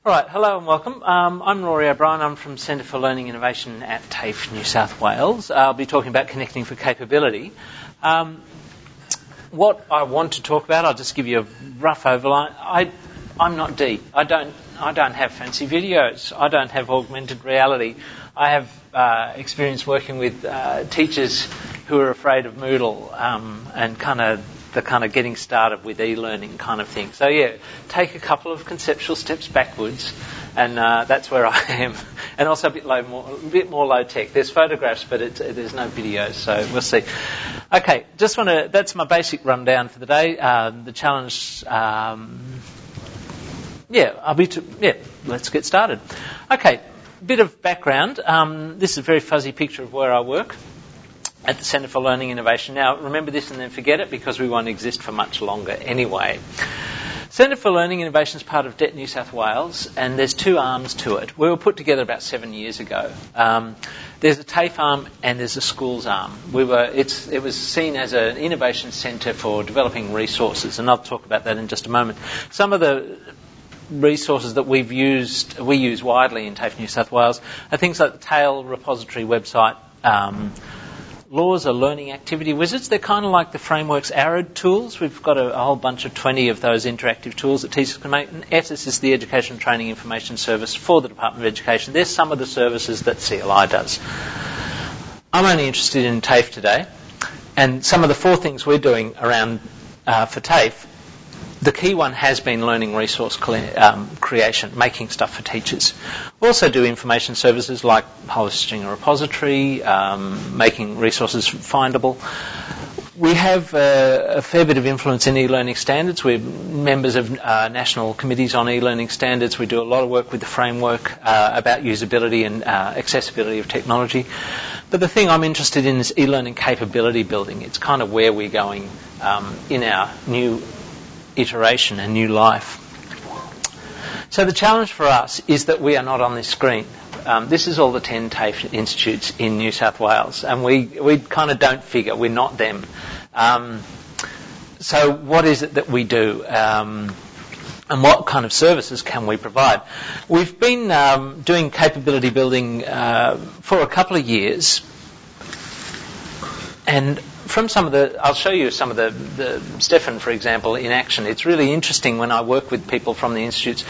Right, hello and welcome. I'm Rory O'Brien. I'm from Centre for Learning Innovation at TAFE, New South Wales. I'll be talking about connecting for capability. What I want to talk about, I'll just give you a rough overline. I'm not deep. I don't have fancy videos. I don't have augmented reality. I have experience working with teachers who are afraid of Moodle and the kind of getting started with e-learning kind of thing. So yeah, take a couple of conceptual steps backwards, and that's where I am. And also a bit more low tech. There's photographs, but there's no videos, so we'll see. Okay, that's my basic rundown for the day. The challenge, let's get started. Okay, bit of background. This is a very fuzzy picture of where I work at the Centre for Learning Innovation. Now, remember this and then forget it because we won't exist for much longer anyway. Centre for Learning Innovation is part of DET New South Wales, and there's two arms to it. We were put together about 7 years ago. There's a TAFE arm and there's a schools arm. It was seen as an innovation centre for developing resources, and I'll talk about that in just a moment. Some of the resources that we use widely in TAFE New South Wales are things like the TAIL repository website. Laws are learning activity wizards. They're kind of like the Frameworks Arrow tools. We've got a whole bunch of 20 of those interactive tools that teachers can make. And ETIS is the Education Training Information Service for the Department of Education. There's some of the services that CLI does. I'm only interested in TAFE today. And some of the 4 things we're doing around for TAFE, the key one has been learning resource creation, making stuff for teachers. We also do information services like hosting a repository, making resources findable. We have a fair bit of influence in e-learning standards. We're members of national committees on e-learning standards. We do a lot of work with the framework about usability and accessibility of technology. But the thing I'm interested in is e-learning capability building. It's kind of where we're going in our new iteration and new life. So the challenge for us is that we are not on this screen. This is all the 10 TAFE institutes in New South Wales, and we kind of don't figure, we're not them. So what is it that we do, and what kind of services can we provide? We've been doing capability building for a couple of years, and from I'll show you some of the Stefan, for example, in action. It's really interesting when I work with people from the institutes.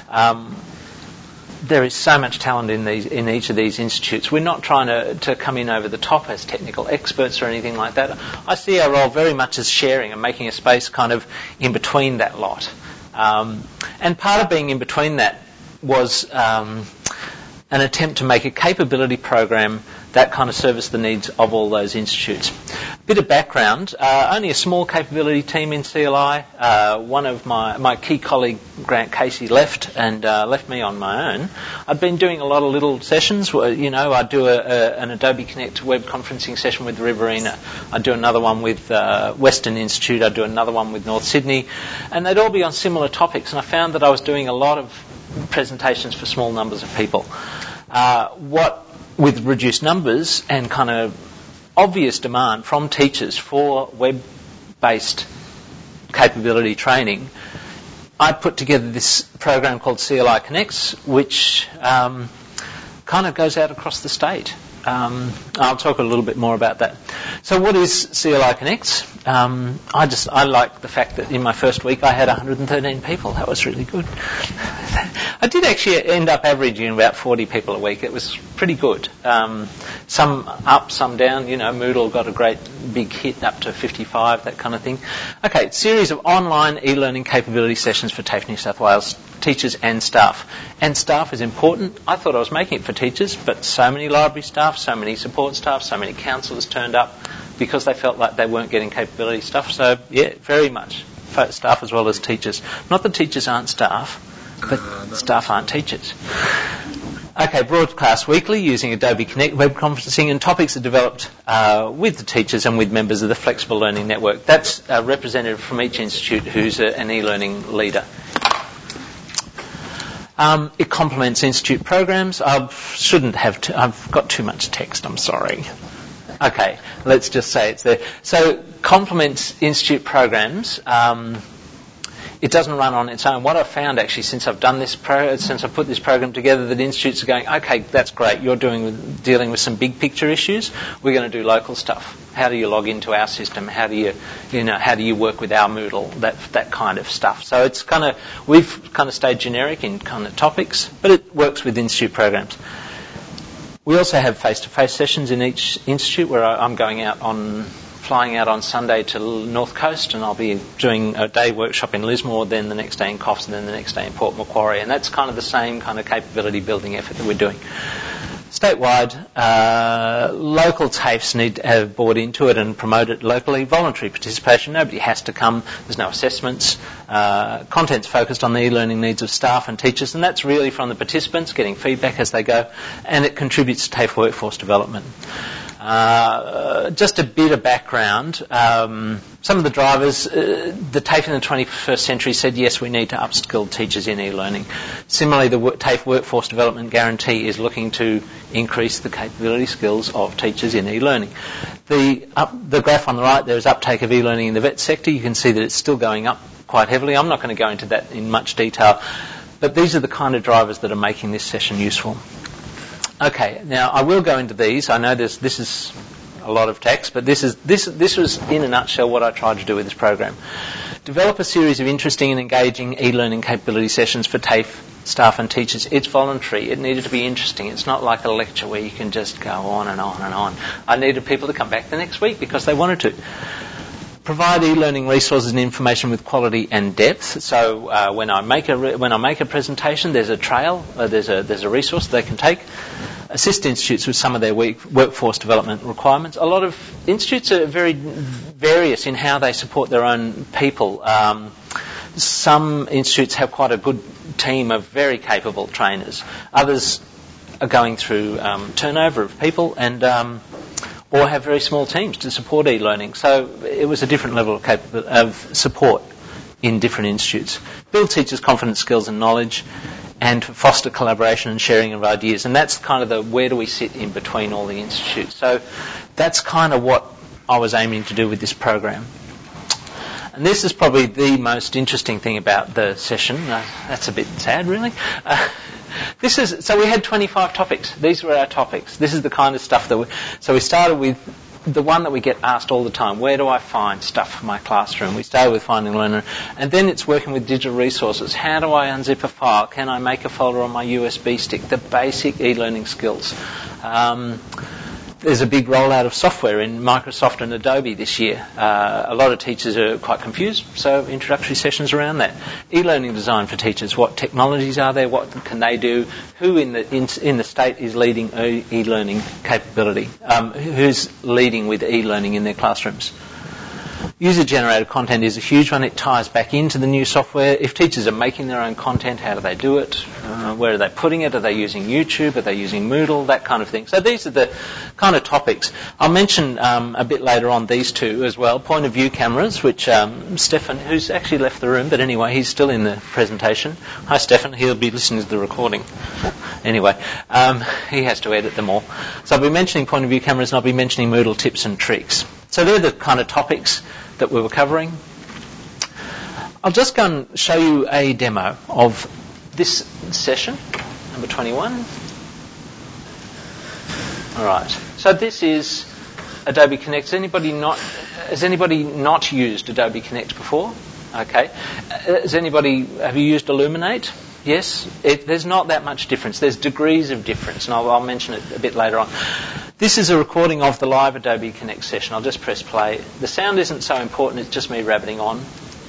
There is so much talent in each of these institutes. We're not trying to come in over the top as technical experts or anything like that. I see our role very much as sharing and making a space kind of in between that lot. And part of being in between that was an attempt to make a capability program that kind of service the needs of all those institutes. Bit of background, only a small capability team in CLI. One of my key colleague, Grant Casey, left me on my own. I'd been doing a lot of little sessions. I'd do an Adobe Connect web conferencing session with Riverina. I'd do another one with Western Institute. I'd do another one with North Sydney. And they'd all be on similar topics. And I found that I was doing a lot of presentations for small numbers of people. With reduced numbers and kind of obvious demand from teachers for web-based capability training, I put together this program called CLI Connects, which kind of goes out across the state. I'll talk a little bit more about that. So what is CLI Connects? I like the fact that in my first week I had 113 people. That was really good. I did actually end up averaging about 40 people a week. It was pretty good. Some up, some down. Moodle got a great big hit up to 55, that kind of thing. Okay, series of online e-learning capability sessions for TAFE New South Wales teachers and staff. And staff is important. I thought I was making it for teachers, but so many library staff, so many support staff, so many counsellors turned up because they felt like they weren't getting capability stuff. So, yeah, very much staff as well as teachers. Not that teachers aren't staff, but staff aren't teachers. Okay, broadcast weekly using Adobe Connect web conferencing, and topics are developed with the teachers and with members of the Flexible Learning Network. That's a representative from each institute who's an e-learning leader. It complements institute programs. I've got too much text, I'm sorry. Okay, let's just say it's there. So complements institute programs it doesn't run on its own. What I've found actually since I've done this since I put this program together, that institutes are going, okay, that's great. You're dealing with some big picture issues. We're going to do local stuff. How do you log into our system? How do you work with our Moodle? That kind of stuff. So it's we've kind of stayed generic in kind of topics, but it works with institute programs. We also have face-to-face sessions in each institute where I'm flying out on Sunday to North Coast, and I'll be doing a day workshop in Lismore, then the next day in Coffs, and then the next day in Port Macquarie, and that's kind of the same kind of capability building effort that we're doing. Statewide, local TAFEs need to have bought into it and promote it locally. Voluntary participation, nobody has to come, there's no assessments. Content's focused on the e-learning needs of staff and teachers, and that's really from the participants getting feedback as they go, and it contributes to TAFE workforce development. Just a bit of background. Some of the drivers, the TAFE in the 21st century said, yes, we need to upskill teachers in e-learning. Similarly, the TAFE Workforce Development Guarantee is looking to increase the capability skills of teachers in e-learning. The graph on the right, there is uptake of e-learning in the vet sector. You can see that it's still going up quite heavily. I'm not going to go into that in much detail, but these are the kind of drivers that are making this session useful. Okay, now I will go into these. I know this is a lot of text, but this was in a nutshell what I tried to do with this program. Develop a series of interesting and engaging e-learning capability sessions for TAFE staff and teachers. It's voluntary. It needed to be interesting. It's not like a lecture where you can just go on and on and on. I needed people to come back the next week because they wanted to. Provide e-learning resources and information with quality and depth. So when I make a presentation, there's a trail, there's a resource they can take. Assist institutes with some of their workforce development requirements. A lot of institutes are very various in how they support their own people. Some institutes have quite a good team of very capable trainers. Others are going through turnover of people and or have very small teams to support e-learning. So it was a different level of support in different institutes. Build teachers' confidence, skills and knowledge, and foster collaboration and sharing of ideas. And that's kind of the where do we sit in between all the institutes. So that's kind of what I was aiming to do with this program. And this is probably the most interesting thing about the session. That's a bit sad, really. So we had 25 topics. These were our topics. This is the kind of stuff so we started with the one that we get asked all the time. Where do I find stuff for my classroom? We started with finding a learner. And then it's working with digital resources. How do I unzip a file? Can I make a folder on my USB stick? The basic e-learning skills. There's a big rollout of software in Microsoft and Adobe this year. A lot of teachers are quite confused, so introductory sessions around that. E-learning design for teachers. What technologies are there? What can they do? Who in the state is leading e-learning capability? Who's leading with e-learning in their classrooms? User-generated content is a huge one. It ties back into the new software. If teachers are making their own content, how do they do it? Where are they putting it? Are they using YouTube? Are they using Moodle? That kind of thing. So these are the kind of topics. I'll mention a bit later on these two as well. Point of view cameras, which Stefan, who's actually left the room, but anyway, he's still in the presentation. Hi, Stefan. He'll be listening to the recording. Anyway, he has to edit them all. So I'll be mentioning point of view cameras and I'll be mentioning Moodle tips and tricks. So they're the kind of topics that we were covering. I'll just go and show you a demo of this session, number 21. All right. So this is Adobe Connect. Has anybody not used Adobe Connect before? Okay. Have you used Illuminate? Yes. There's not that much difference. There's degrees of difference, and I'll mention it a bit later on. This is a recording of the live Adobe Connect session. I'll just press play. The sound isn't so important. It's just me rabbiting on.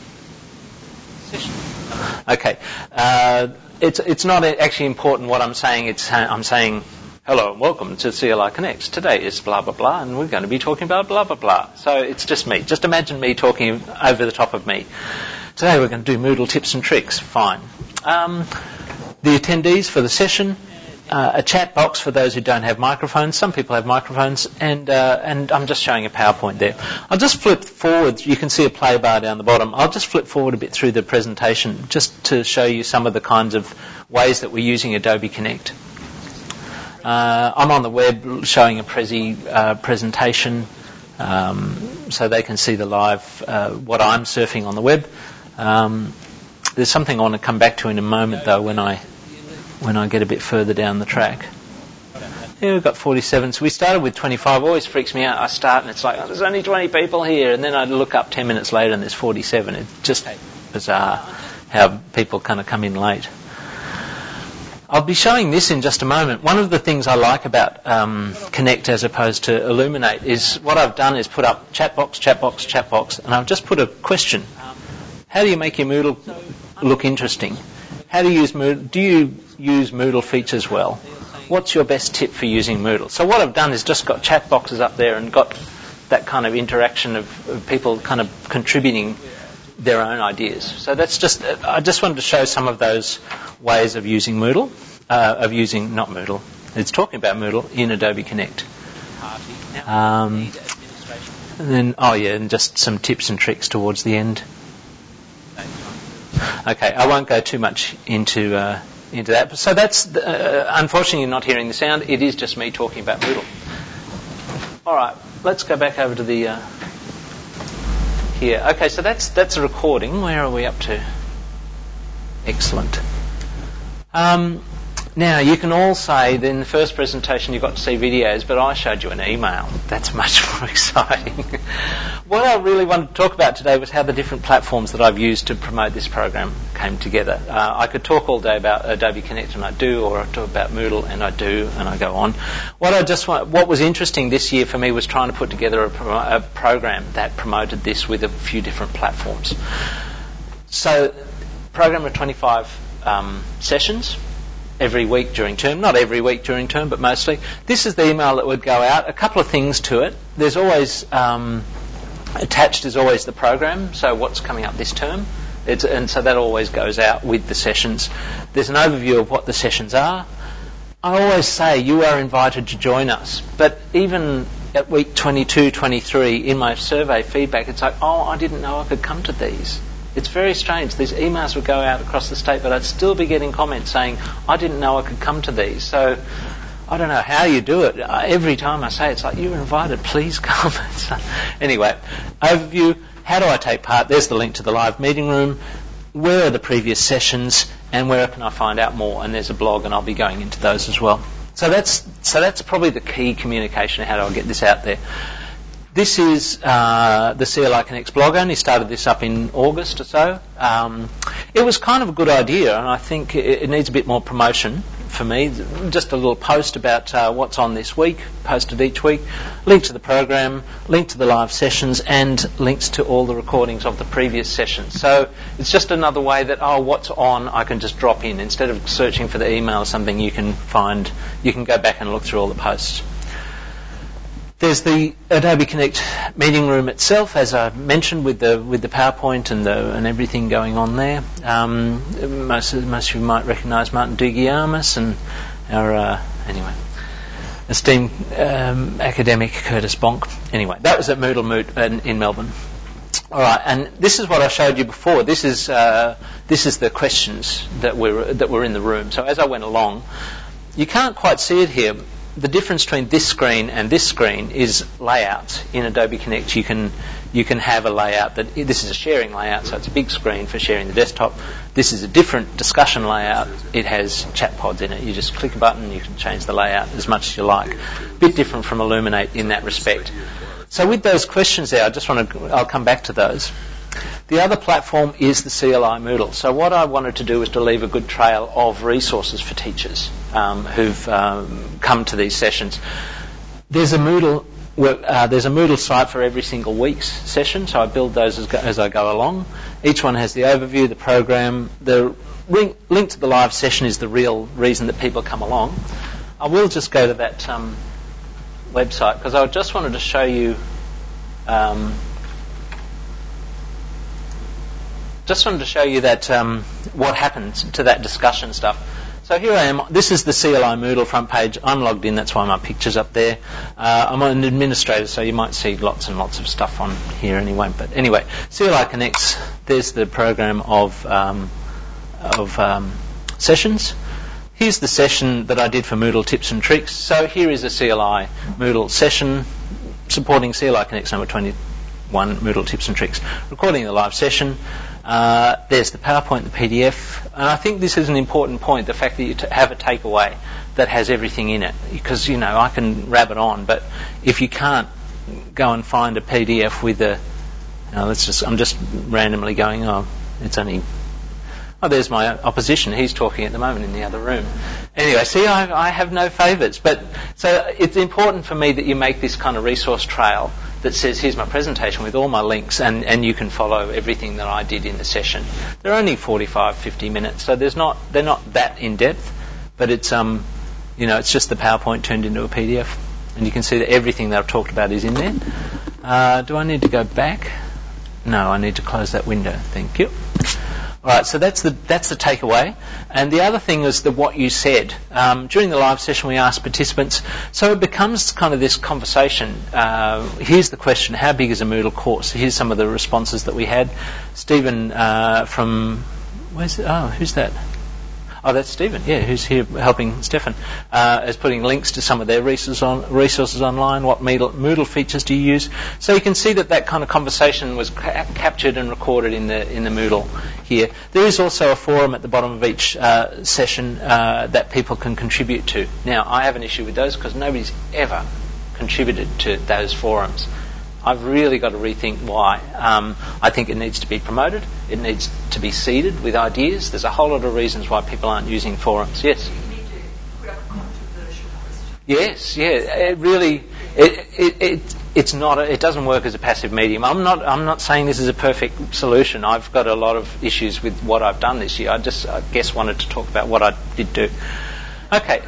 Okay. It's not actually important what I'm saying. I'm saying, hello and welcome to CLI Connect. Today is blah, blah, blah, and we're going to be talking about blah, blah, blah. So it's just me. Just imagine me talking over the top of me. Today we're going to do Moodle tips and tricks. Fine. The attendees for the session, a chat box for those who don't have microphones. Some people have microphones, and I'm just showing a PowerPoint there. I'll just flip forward. You can see a play bar down the bottom. I'll just flip forward a bit through the presentation just to show you some of the kinds of ways that we're using Adobe Connect. I'm on the web showing a presentation so they can see the live what I'm surfing on the web. There's something I want to come back to in a moment, though, when I get a bit further down the track. Yeah, we've got 47. So we started with 25. Always freaks me out. I start and it's like, there's only 20 people here. And then I look up 10 minutes later and there's 47. It's just bizarre how people kind of come in late. I'll be showing this in just a moment. One of the things I like about Connect as opposed to Illuminate is what I've done is put up chat box, and I've just put a question. How do you make your Moodle look interesting? How do you use Moodle? Do you use Moodle features well? What's your best tip for using Moodle? So what I've done is just got chat boxes up there and got that kind of interaction of people kind of contributing their own ideas. So that's just, I just wanted to show some of those ways of using Moodle, not Moodle, it's talking about Moodle in Adobe Connect. And then, and just some tips and tricks towards the end. Okay, I won't go too much into that. So that's, unfortunately you're not hearing the sound, it is just me talking about Moodle. Alright, let's go back over to the here. Okay, so that's a recording. Where are we up to? Excellent. Now, you can all say that in the first presentation you got to see videos, but I showed you an email. That's much more exciting. What I really wanted to talk about today was how the different platforms that I've used to promote this program came together. I could talk all day about Adobe Connect, and I do, or I talk about Moodle, and I do, and I go on. What was interesting this year for me was trying to put together a program that promoted this with a few different platforms. So, program of 25 sessions. Every week during term, not every week during term, but mostly. This is the email that would go out. A couple of things to it. There's always, attached is always the program, so what's coming up this term. And so that always goes out with the sessions. There's an overview of what the sessions are. I always say you are invited to join us, but even at week 22, 23, in my survey feedback, it's like, I didn't know I could come to these. It's very strange. These emails would go out across the state, but I'd still be getting comments saying, I didn't know I could come to these. So I don't know how you do it. Every time I say it's like, you're invited, please come. Anyway, overview, how do I take part? There's the link to the live meeting room. Where are the previous sessions, and where can I find out more? And there's a blog, and I'll be going into those as well. So that's probably the key communication. How do I get this out there? This is the CLI Connects blog. I only started this up in August or so. It was kind of a good idea, and I think it needs a bit more promotion for me. Just a little post about what's on this week, posted each week, link to the program, link to the live sessions, and links to all the recordings of the previous sessions. So it's just another way that, what's on, I can just drop in. Instead of searching for the email or something, you can go back and look through all the posts. There's the Adobe Connect meeting room itself, as I mentioned, with the PowerPoint and everything going on there. Most of you might recognise Martin Dougiamas and our esteemed academic Curtis Bonk. Anyway, that was at Moodle Moot in Melbourne. All right, and this is what I showed you before. This is the questions that were in the room. So as I went along, you can't quite see it here. The difference between this screen and this screen is layouts. In Adobe Connect, you can have a layout this is a sharing layout, so it's a big screen for sharing the desktop. This is a different discussion layout. It has chat pods in it. You just click a button, you can change the layout as much as you like. A bit different from Illuminate in that respect. So with those questions there, I'll come back to those. The other platform is the CLI Moodle. So what I wanted to do was to leave a good trail of resources for teachers who've come to these sessions. There's a Moodle site for every single week's session, so I build those as I go along. Each one has the overview, the program. The link to the live session is the real reason that people come along. I will just go to that website because I just wanted to show you that what happens to that discussion stuff. So here I am. This is the CLI Moodle front page. I'm logged in. That's why my picture's up there. I'm an administrator, so you might see lots and lots of stuff on here anyway. But anyway, CLI Connects. There's the program of sessions. Here's the session that I did for Moodle Tips and Tricks. So here is a CLI Moodle session supporting CLI Connects number 21, Moodle Tips and Tricks. Recording the live session. There's the PowerPoint, the PDF, and I think this is an important point, the fact that you have a takeaway that has everything in it, because, I can rabbit on, but if you can't go and find a PDF with I'm just randomly going, there's my opposition. He's talking at the moment in the other room. Anyway, see, I have no favours. But so it's important for me that you make this kind of resource trail that says, here's my presentation with all my links, and you can follow everything that I did in the session. They're only 45, 50 minutes, so they're not that in depth, but it's it's just the PowerPoint turned into a PDF, and you can see that everything that I've talked about is in there. Do I need to go back? No, I need to close that window. Thank you. All right, so that's the takeaway. And the other thing is what you said. During the live session, we asked participants, so it becomes kind of this conversation. Here's the question, how big is a Moodle course? Here's some of the responses that we had. Stephen from... who's that? Oh, that's Stephen, who's here helping Stefan, is putting links to some of their resources online. What Moodle features do you use? So you can see that kind of conversation was captured and recorded in the Moodle here. There is also a forum at the bottom of each session that people can contribute to. Now, I have an issue with those because nobody's ever contributed to those forums. I've really got to rethink why. I think it needs to be promoted. It needs to be seeded with ideas. There's a whole lot of reasons why people aren't using forums. Yes? You need to put up a controversial question. Yes, It really... It's not. It doesn't work as a passive medium. I'm not saying this is a perfect solution. I've got a lot of issues with what I've done this year. I guess wanted to talk about what I did do. Okay.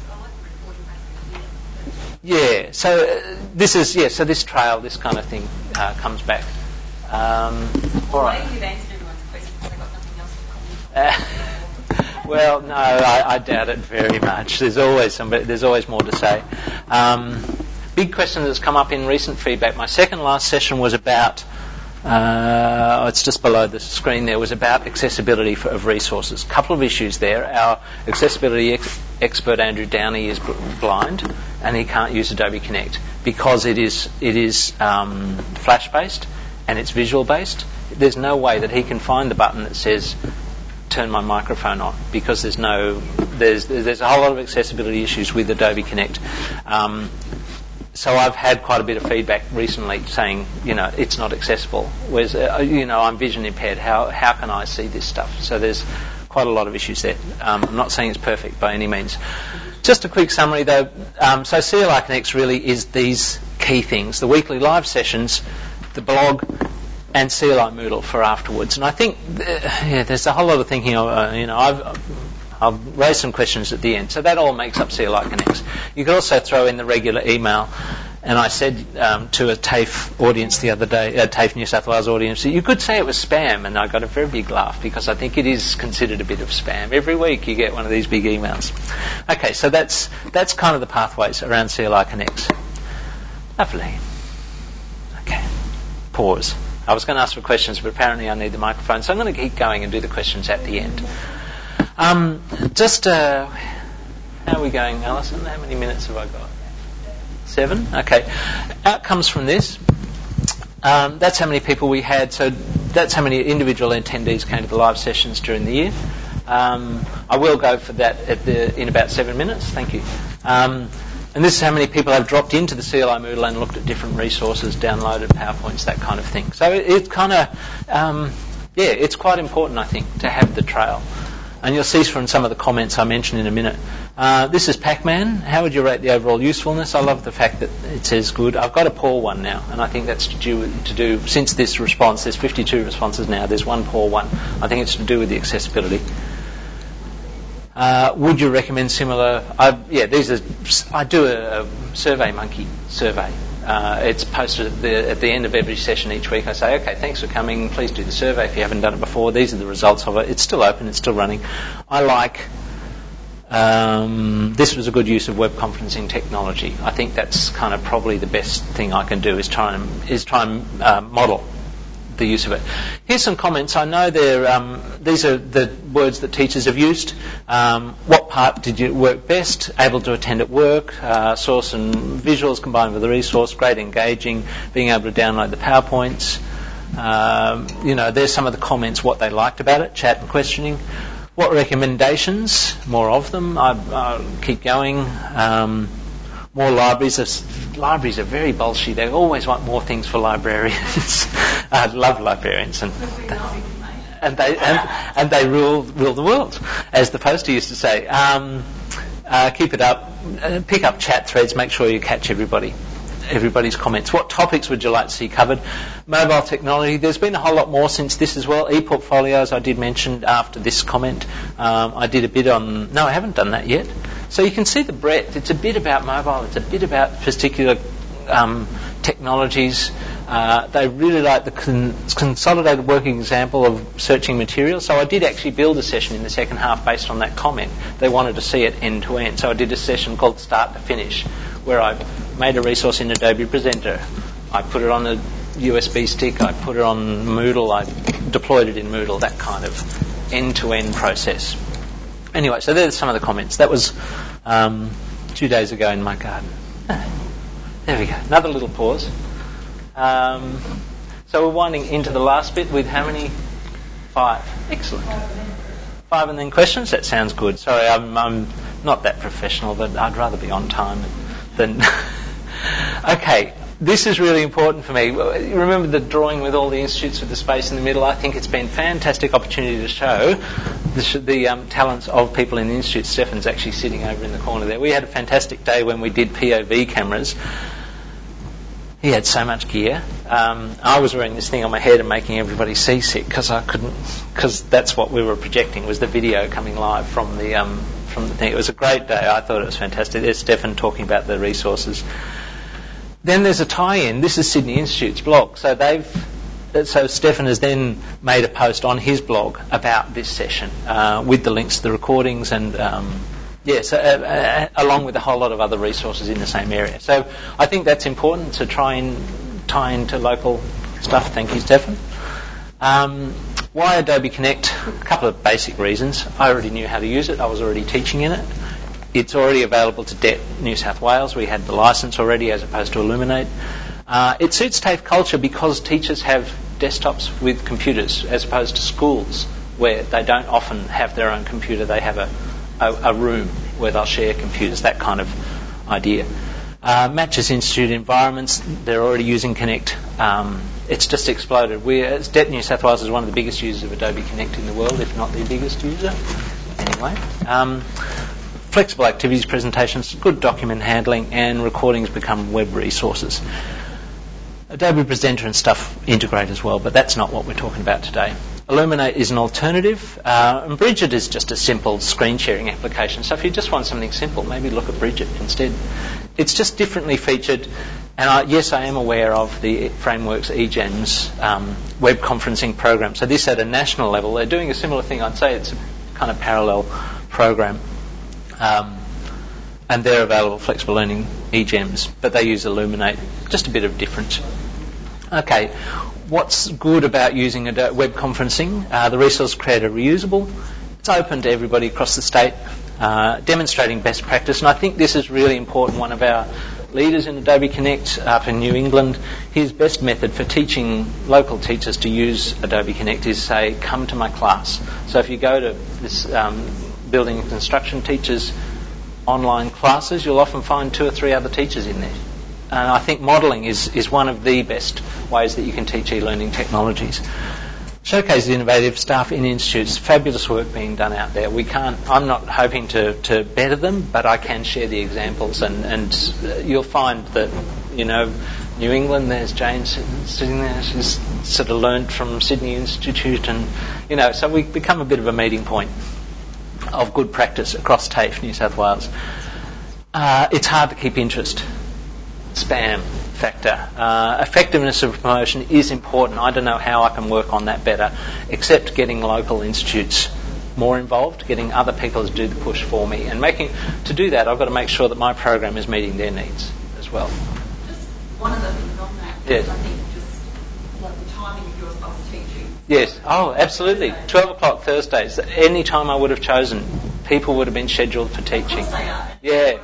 Yeah. So So this trail, this kind of thing, comes back. All right. Maybe you've answered everyone's questions. They've got nothing else to comment. Well, no, I doubt it very much. There's always more to say. Big question that's come up in recent feedback. My second last session was about, it's just below the screen there, was about accessibility of resources. A couple of issues there. Our accessibility expert, Andrew Downey, is blind, and he can't use Adobe Connect because it is Flash-based and it's visual-based. There's no way that he can find the button that says, turn my microphone on, because there's a whole lot of accessibility issues with Adobe Connect. So I've had quite a bit of feedback recently saying, it's not accessible. Whereas, I'm vision impaired. How can I see this stuff? So there's quite a lot of issues there. I'm not saying it's perfect by any means. Just a quick summary though. So CLI Connects really is these key things: the weekly live sessions, the blog, and CLI Moodle for afterwards. And I think, there's a whole lot of thinking. I'll raise some questions at the end. So that all makes up CLI Connects. You could also throw in the regular email. And I said to a TAFE audience the other day, a TAFE New South Wales audience, you could say it was spam, and I got a very big laugh because I think it is considered a bit of spam. Every week you get one of these big emails. Okay, so that's kind of the pathways around CLI Connects. Lovely. Okay. Pause. I was going to ask for questions, but apparently I need the microphone, so I'm going to keep going and do the questions at the end. How are we going, Alison? How many minutes have I got? 7? Okay. Outcomes from this. That's how many people we had. So that's how many individual attendees came to the live sessions during the year. I will go for that in about 7 minutes. Thank you. And this is how many people have dropped into the CLI Moodle and looked at different resources, downloaded PowerPoints, that kind of thing. So it's kind of, it's quite important, I think, to have the trail. And you'll see from some of the comments I mentioned in a minute. This is Pac-Man. How would you rate the overall usefulness? I love the fact that it says good. I've got a poor one now, and I think that's to do since this response. There's 52 responses now. There's one poor one. I think it's to do with the accessibility. Would you recommend similar? I do a SurveyMonkey survey. It's posted at the end of every session each week. I say, okay, thanks for coming. Please do the survey if you haven't done it before. These are the results of it. It's still open. It's still running. I like. This was a good use of web conferencing technology. I think that's kind of probably the best thing I can do is try and model the use of it. Here's some comments. I know these are the words that teachers have used. What part did you work best? Able to attend at work, saw some visuals combined with the resource, great engaging, being able to download the PowerPoints. There's some of the comments, what they liked about it, chat and questioning. What recommendations? More of them. I'll keep going. More libraries. Libraries are very bolshy. They always want more things for librarians. I love librarians, and they rule the world, as the poster used to say. Keep it up. Pick up chat threads. Make sure you catch everybody's comments. What topics would you like to see covered? Mobile technology. There's been a whole lot more since this as well. E-portfolios I did mention after this comment. I did a bit on... No, I haven't done that yet. So you can see the breadth. It's a bit about mobile. It's a bit about particular technologies. They really like the consolidated working example of searching material. So I did actually build a session in the second half based on that comment. They wanted to see it end to end. So I did a session called Start to Finish, where I made a resource in Adobe Presenter. I put it on a USB stick. I put it on Moodle. I deployed it in Moodle, that kind of end-to-end process. Anyway, so there's some of the comments. That was 2 days ago in my garden. There we go. Another little pause. So we're winding into the last bit with how many? 5. Excellent. 5 and then questions? That sounds good. Sorry, I'm not that professional, but I'd rather be on time than... Okay, this is really important for me. Remember the drawing with all the institutes with the space in the middle? I think it's been a fantastic opportunity to show the talents of people in the institute. Stefan's actually sitting over in the corner there. We had a fantastic day when we did POV cameras. He had so much gear. I was wearing this thing on my head and making everybody seasick because that's what we were projecting, was the video coming live from the thing. It was a great day. I thought it was fantastic. There's Stefan talking about the resources. Then there's a tie-in. This is Sydney Institute's blog. So Stefan has then made a post on his blog about this session with the links to the recordings and along with a whole lot of other resources in the same area. So I think that's important to try and tie into local stuff. Thank you, Stefan. Why Adobe Connect? A couple of basic reasons. I already knew how to use it. I was already teaching in it. It's already available to DET New South Wales. We had the license already as opposed to Illuminate. It suits TAFE culture because teachers have desktops with computers as opposed to schools where they don't often have their own computer. They have a room where they'll share computers, that kind of idea. Matches institute environments. They're already using Connect. It's just exploded. DET New South Wales is one of the biggest users of Adobe Connect in the world, if not the biggest user. Anyway. Flexible activities presentations, good document handling, and recordings become web resources. Adobe Presenter and stuff integrate as well, but that's not what we're talking about today. Illuminate is an alternative, and Bridget is just a simple screen sharing application. So if you just want something simple, maybe look at Bridget instead. It's just differently featured, and I am aware of the Frameworks eGEMS web conferencing program. So this at a national level, they're doing a similar thing. I'd say it's a kind of parallel program. And they're available, flexible learning eGEMS, but they use Illuminate, just a bit of difference. Okay, what's good about using a web conferencing? The resource creator reusable. It's open to everybody across the state, demonstrating best practice, and I think this is really important. One of our leaders in Adobe Connect up in New England, his best method for teaching local teachers to use Adobe Connect is say, come to my class. So if you go to this building and construction teachers online classes, you'll often find 2 or 3 other teachers in there. And I think modelling is one of the best ways that you can teach e-learning technologies. Showcase innovative staff in institutes. Fabulous work being done out there. I'm not hoping to better them, but I can share the examples, and you'll find that, New England, there's Jane sitting there. She's sort of learned from Sydney Institute, and so we become a bit of a meeting point of good practice across TAFE, New South Wales. It's hard to keep interest. Spam factor. Effectiveness of promotion is important. I don't know how I can work on that better, except getting local institutes more involved, getting other people to do the push for me, and to do that, I've got to make sure that my program is meeting their needs as well. Just one of the things on that, yes. I think just like the timing of your teaching. Yes. Oh, absolutely. 12 o'clock Thursdays. Any time I would have chosen, people would have been scheduled for teaching. Of course they are. Yeah.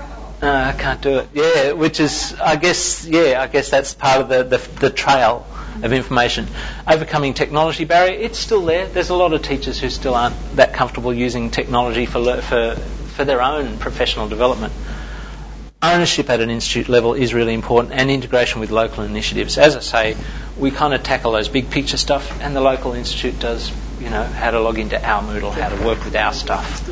I can't do it. Yeah, which is, I guess that's part of the trail of information. Overcoming technology barrier, it's still there. There's a lot of teachers who still aren't that comfortable using technology for their own professional development. Ownership at an institute level is really important, and integration with local initiatives. As I say, we kind of tackle those big picture stuff, and the local institute does, how to log into our Moodle, how to work with our stuff.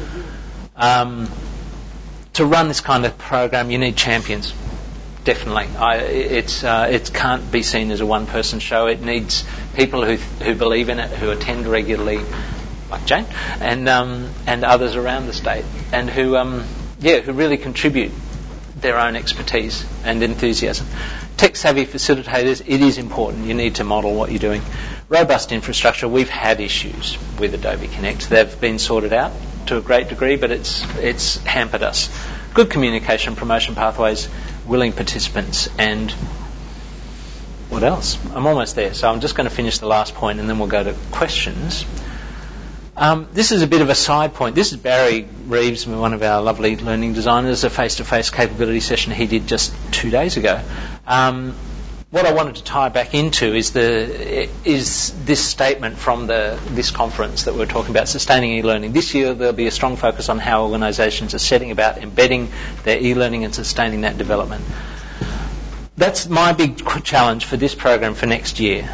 To run this kind of program, you need champions. Definitely. It can't be seen as a one-person show. It needs people who believe in it, who attend regularly, like Jane, and others around the state, and who really contribute their own expertise and enthusiasm. Tech-savvy facilitators, it is important. You need to model what you're doing. Robust infrastructure, we've had issues with Adobe Connect. They've been sorted out to a great degree, but it's hampered us. Good communication, promotion pathways, willing participants, and what else? I'm almost there, so I'm just going to finish the last point and then we'll go to questions. This is a bit of a side point. This is Barry Reeves, one of our lovely learning designers, a face-to-face capability session he did just 2 days ago. What I wanted to tie back into is this statement from this conference that we're talking about, sustaining e-learning. This year there'll be a strong focus on how organisations are setting about embedding their e-learning and sustaining that development. That's my big challenge for this program for next year.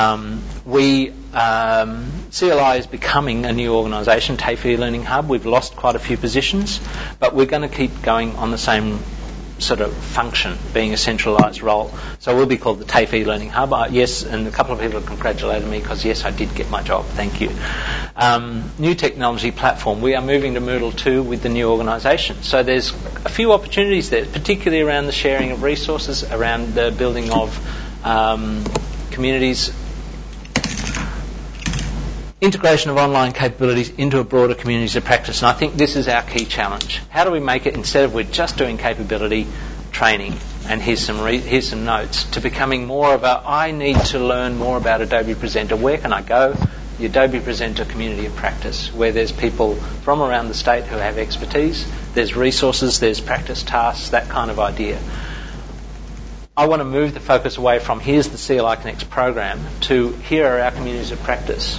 CLI is becoming a new organisation, TAFE e-learning hub. We've lost quite a few positions, but we're going to keep going on the same sort of function, being a centralised role. So we'll be called the TAFE e-learning hub. Yes, and a couple of people have congratulated me because yes, I did get my job. Thank you. New technology platform. We are moving to Moodle 2 with the new organisation. So there's a few opportunities there, particularly around the sharing of resources, around the building of communities, integration of online capabilities into a broader communities of practice. And I think this is our key challenge. How do we make it, instead of we're just doing capability training and here's some notes, to becoming more of I need to learn more about Adobe Presenter. Where can I go? The Adobe Presenter community of practice, where there's people from around the state who have expertise, there's resources, there's practice tasks, that kind of idea. I want to move the focus away from here's the CLI Connects program to here are our communities of practice.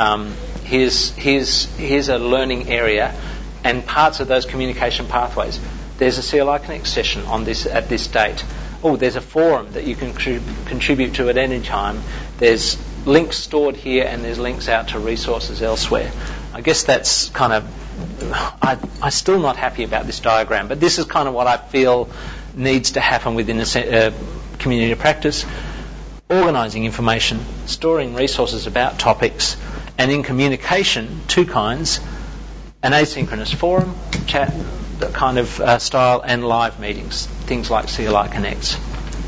Here's a learning area and parts of those communication pathways. There's a CLI Connect session on this at this date. Oh, there's a forum that you can contribute to at any time. There's links stored here and there's links out to resources elsewhere. I guess that's kind of... I'm still not happy about this diagram, but this is kind of what I feel needs to happen within a community of practice. Organising information, storing resources about topics, and in communication, two kinds, an asynchronous forum, chat kind of style, and live meetings, things like CLI Connects.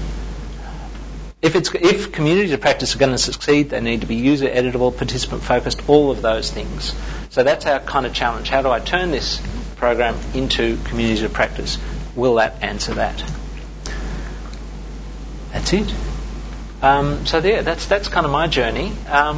If communities of practice are going to succeed, they need to be user editable, participant focused, all of those things. So that's our kind of challenge. How do I turn this program into communities of practice? Will that answer that? That's it. So there, that's kind of my journey.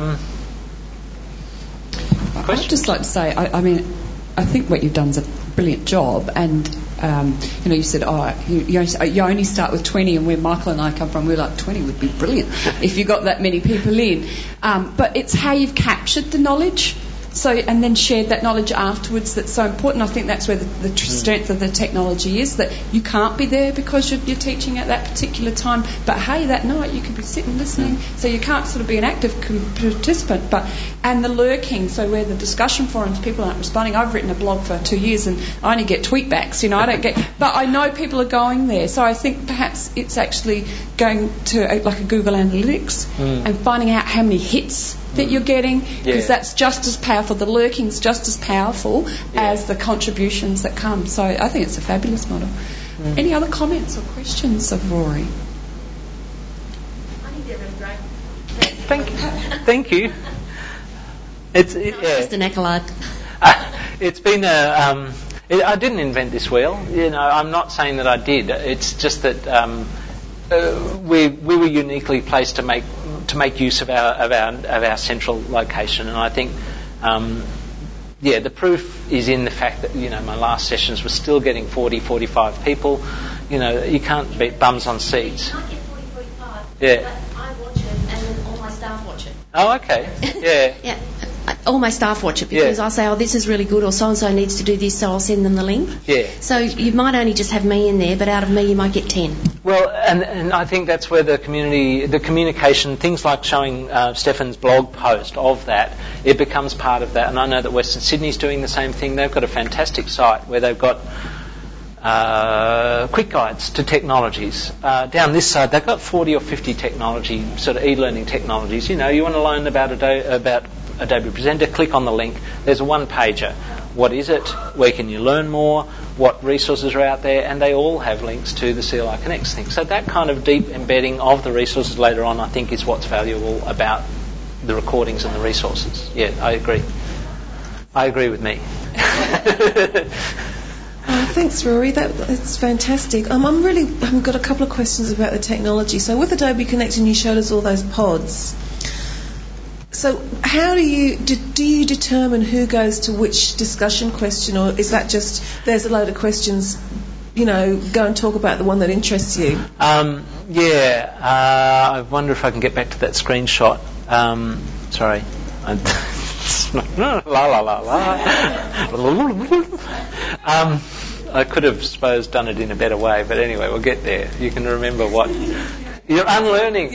I'd just like to say, I think what you've done is a brilliant job, and you said, you only start with 20, and where Michael and I come from, we're like 20 would be brilliant if you got that many people in. But it's how you've captured the knowledge. So, and then shared that knowledge afterwards, that's so important. I think that's where the strength of the technology is, that you can't be there because you're teaching at that particular time, but hey, that night you could be sitting listening, so you can't sort of be an active participant. And the lurking, so where the discussion forums, people aren't responding. I've written a blog for 2 years and I only get tweetbacks, I don't get, but I know people are going there, so I think perhaps it's actually going to like a Google Analytics and finding out how many hits that you're getting, because that's just as powerful. The lurking's just as powerful as the contributions that come. So I think it's a fabulous model. Any other comments or questions of Rory? I think they're really great. Thank you. It's just an accolade. It's been I didn't invent this wheel. I'm not saying that I did. It's just that we were uniquely placed to make use of our central location, and I think the proof is in the fact that my last sessions were still getting 40-45 people. You can't beat bums on seats. Not get 40-45. Yeah. But I watch it, and then all my Oh, okay. Yeah. Yeah. All my staff watch it because I'll say, oh, this is really good, or so-and-so needs to do this, so I'll send them the link. Yeah. So you might only just have me in there, but out of me you might get 10. Well, and I think that's where the communication, things like showing Stefan's blog post of that, it becomes part of that. And I know that Western Sydney's doing the same thing. They've got a fantastic site where they've got quick guides to technologies. Down this side, they've got 40 or 50 technology, sort of e-learning technologies. You know, you want to learn about Adobe Presenter, click on the link. There's a one-pager. What is it? Where can you learn more? What resources are out there? And they all have links to the CLI Connects thing. So that kind of deep embedding of the resources later on, I think, is what's valuable about the recordings and the resources. Yeah, I agree. I agree with me. Thanks, Rory. That's fantastic. I've got a couple of questions about the technology. So with Adobe Connect, and you showed us all those pods. So how do you determine who goes to which discussion question, or is that just there's a load of questions, go and talk about the one that interests you? I wonder if I can get back to that screenshot. Sorry. I could have, suppose, done it in a better way, but anyway, we'll get there. You can remember what... You're unlearning.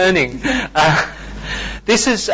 This is...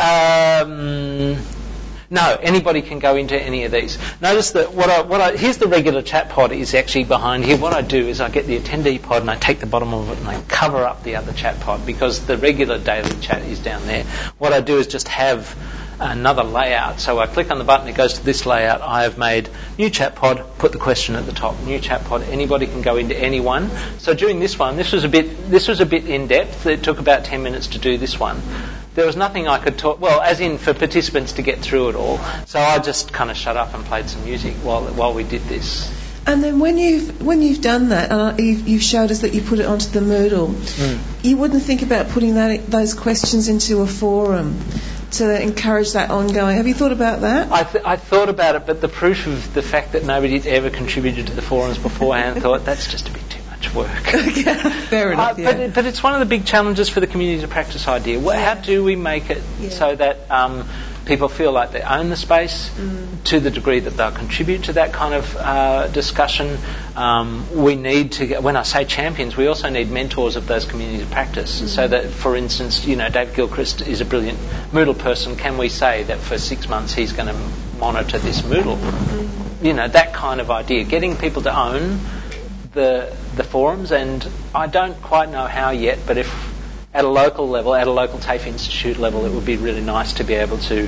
No, anybody can go into any of these. Notice that here's the regular chat pod is actually behind here. What I do is I get the attendee pod and I take the bottom of it and I cover up the other chat pod because the regular daily chat is down there. What I do is just have another layout. So I click on the button, it goes to this layout. I have made new chat pod, put the question at the top. New chat pod, anybody can go into any one. So during this one, this was a bit in depth. It took about 10 minutes to do this one. There was nothing I could talk, well, as in for participants to get through it all. So I just kind of shut up and played some music while we did this. And then when you've done that, you've showed us that you put it onto the Moodle. You wouldn't think about putting those questions into a forum to encourage that ongoing. Have you thought about that? I thought about it, but the proof of the fact that nobody's ever contributed to the forums beforehand, I thought that's just a bit too much work. Okay, fair enough. But it's one of the big challenges for the community to practice idea. How do we make it so that people feel like they own the space to the degree that they'll contribute to that kind of discussion? We need to when I say champions, we also need mentors of those communities of practice. So that, for instance, David Gilchrist is a brilliant Moodle person. Can we say that for 6 months he's going to monitor this Moodle? That kind of idea. Getting people to own the forums, and I don't quite know how yet, but if at a local level, at a local TAFE Institute level, it would be really nice to be able to,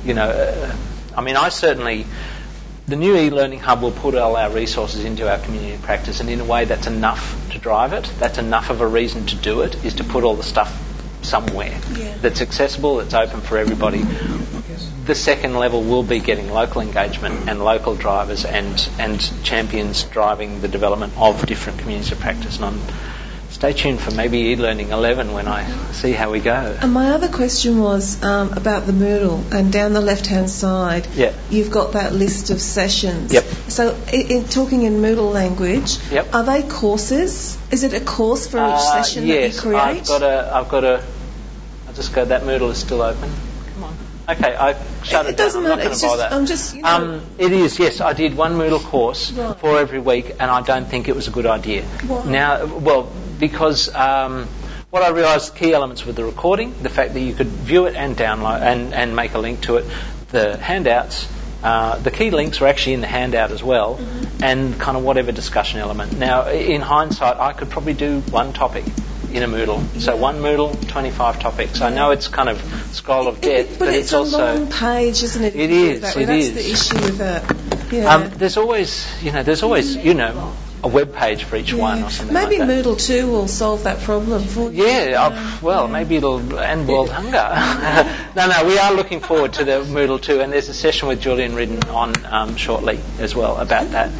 I certainly, the new e-learning hub will put all our resources into our community practice, and in a way that's enough to drive it. That's enough of a reason to do it, is to put all the stuff somewhere that's accessible, that's open for everybody. The second level will be getting local engagement and local drivers and champions driving the development of different communities of practice. And stay tuned for maybe e-learning 11 when I see how we go. And my other question was about the Moodle, and down the left-hand side, you've got that list of sessions. Yep. So, talking in Moodle language, are they courses? Is it a course for each session that you create? Yes, I'll just go. That Moodle is still open. Come on. Okay, I shut it down. Doesn't matter. I'm not going to bother. It is, yes. I did one Moodle course for every week, and I don't think it was a good idea. Why? Because what I realised, key elements with the recording, the fact that you could view it and download and make a link to it, the handouts, the key links are actually in the handout as well, and kind of whatever discussion element. Now, in hindsight, I could probably do one topic in a Moodle. So one Moodle, 25 topics. I know it's kind of scroll of death, but it's also a long page, isn't it? It is. That's the issue with that. Yeah. There's always a web page for each one or something maybe like that. Moodle 2 will solve that problem for you. Maybe it'll end world hunger. No, we are looking forward to the Moodle 2, and there's a session with Julian Ridden on shortly as well about that.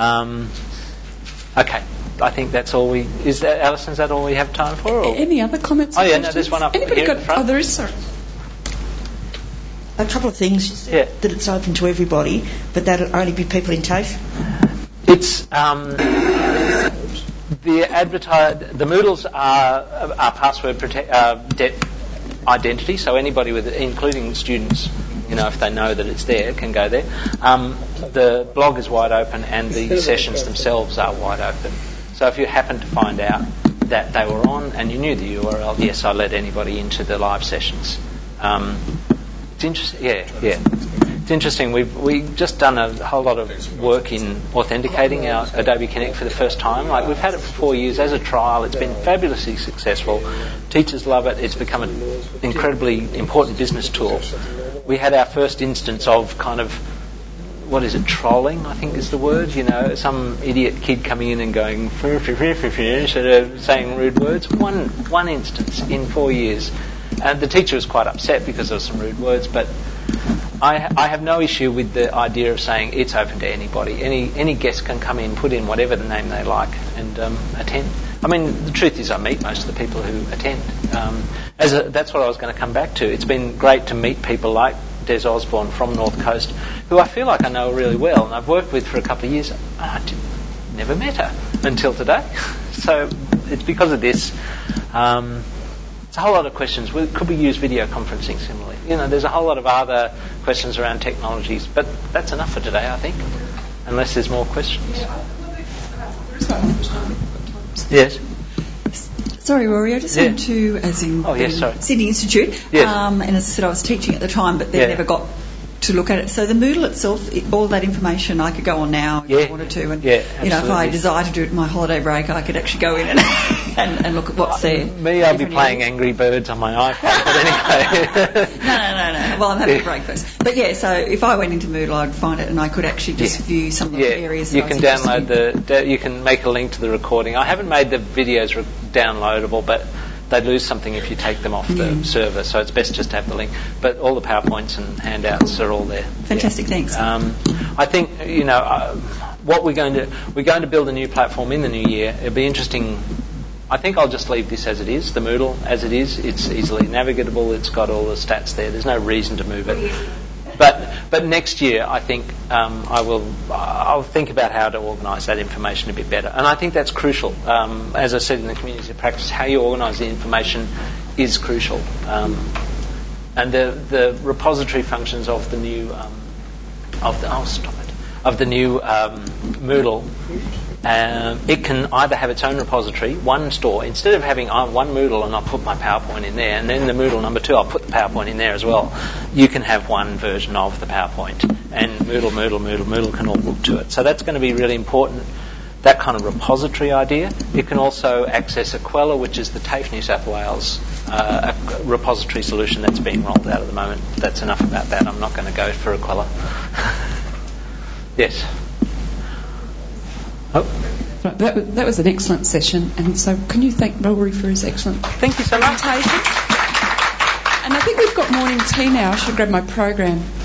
Okay. I think that's all Alison, is that all we have time for? Or? Any other comments? Oh, yeah, no, there's one up here in front. Oh, there is, sir. A couple of things. You said that it's open to everybody, but that'll only be people in TAFE? It's the Moodles are password identity, so anybody with, including students, if they know that it's there, can go there. The blog is wide open, and the sessions themselves are wide open. So if you happen to find out that they were on and you knew the URL, yes, I let anybody into the live sessions. It's interesting. Yeah. It's interesting. We've just done a whole lot of work in authenticating our Adobe Connect for the first time. Like, we've had it for 4 years as a trial. It's been fabulously successful. Teachers love it. It's become an incredibly important business tool. We had our first instance of kind of, trolling, I think is the word, some idiot kid coming in and going instead of saying rude words. One instance in 4 years. And the teacher was quite upset because there were some rude words, but I have no issue with the idea of saying it's open to anybody. Any guest can come in, put in whatever the name they like, and attend. I mean, the truth is I meet most of the people who attend. That's what I was going to come back to. It's been great to meet people like Des Osborne from North Coast, who I feel like I know really well, and I've worked with for a couple of years. I never met her until today. So it's because of this. It's a whole lot of questions. Could we use video conferencing similarly? There's a whole lot of other questions around technologies, but that's enough for today, I think, unless there's more questions. Yes. Sorry, Rory, I just went to, as in Sydney Institute, and as I said, I was teaching at the time, but then never got to look at it. So the Moodle itself, all that information I could go on now if I wanted to, and if I desire to do it in my holiday break, I could actually go in and look at what's there. I'd be playing Angry Birds on my iPad, but anyway. No. Well, I'm having a break first. But so if I went into Moodle, I'd find it, and I could actually just view some of the areas. You can download you can make a link to the recording. I haven't made the videos downloadable, but they'd lose something if you take them off the server, so it's best just to have the link. But all the PowerPoints and handouts are all there. Fantastic, thanks. I think what we're going to build a new platform in the new year. It'll be interesting. I think I'll just leave this as it is, the Moodle as it is. It's easily navigable. It's got all the stats there. There's no reason to move it. But next year, I think I'll think about how to organise that information a bit better. And I think that's crucial. As I said in the community of practice, how you organise the information is crucial. And the repository functions of the new Moodle. It can either have its own repository, one store, instead of having one Moodle and I'll put my PowerPoint in there, and then the Moodle number 2 I'll put the PowerPoint in there as well. You can have one version of the PowerPoint, and Moodle can all look to it. So that's going to be really important, that kind of repository idea. It can also access Aquella, which is the TAFE New South Wales a repository solution that's being rolled out at the moment. That's enough about that. I'm not going to go for Aquella. Yes. Oh. Right, that was an excellent session, and so can you thank Rory for his excellent Thank you so much. presentation? And I think we've got morning tea now. I should grab my program.